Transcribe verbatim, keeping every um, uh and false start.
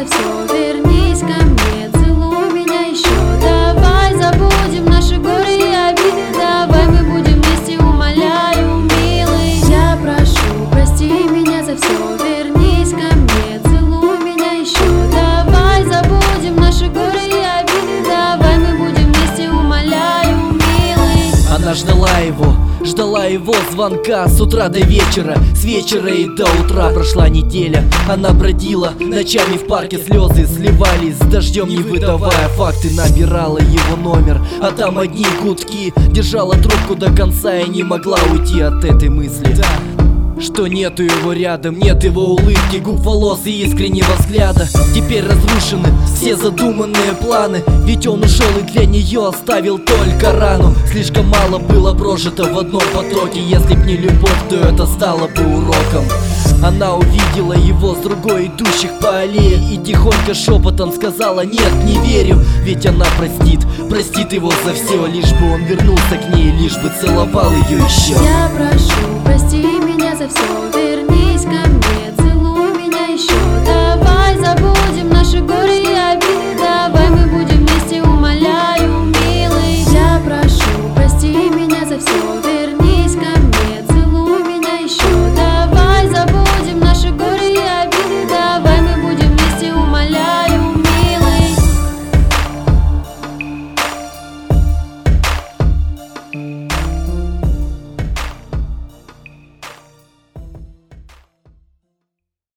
за все, вернись ко мне, целуй меня еще. Давай забудем наши горы и обиды, давай мы будем вместе, умоляю, милый. Я прошу, прости меня за все, вернись ко мне, целуй меня еще. Давай забудем наши горы и обиды, давай мы будем вместе, умоляю, милый. Она ждала его, ждала его звонка с утра до вечера, с вечера и до утра. Прошла неделя, она бродила ночами в парке, слезы сливались с дождем, не выдавая факты. Набирала его номер, а там одни гудки. Держала трубку до конца и не могла уйти от этой мысли, что нету его рядом, нет его улыбки, губ, волос и искреннего взгляда. Теперь разрушены все задуманные планы, ведь он ушел и для нее оставил только рану. Слишком мало было прожито в одном потоке, если б не любовь, то это стало бы уроком. Она увидела его с другой идущих по аллее и тихонько шепотом сказала: нет, не верю. Ведь она простит, простит его за все, лишь бы он вернулся к ней, лишь бы целовал ее еще. Я прошу, прости меня за все, вернись ко мне, целуй меня еще.